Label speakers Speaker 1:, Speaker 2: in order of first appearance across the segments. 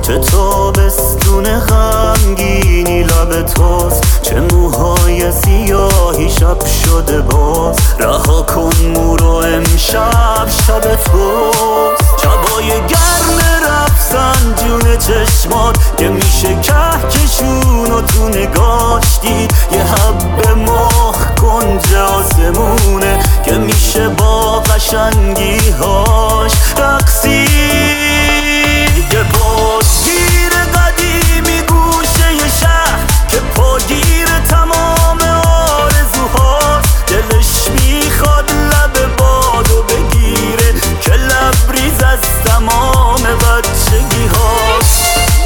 Speaker 1: چه تابستون غمگینی لب توست، چه موهای سیاهی شب شده باز. رها کن مو رو امشب شب توست. شبای گرم رفتن جون چشمات که میشه کهکشون و تو نگاش دید. یه حب ماه کنج آسمونه که میشه با قشنگی هاش رقصید. یه بادگیر قدیمی گوشه شهر که پاگیر تمام آرزوهاست. دلش میخواد لب بادو بگیره که لبریز از تمام بچگی هاست.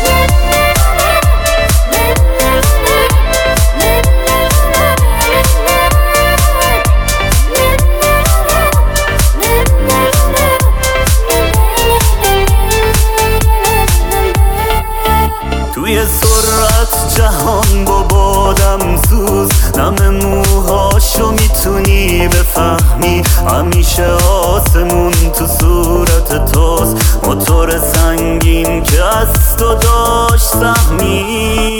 Speaker 1: توی سرعت جهان با بادم سوز، نم موهاشو میتونی بفهمی. همیشه آسمون تو صورت توست، موتور سنگین که از تو داشت سهمی.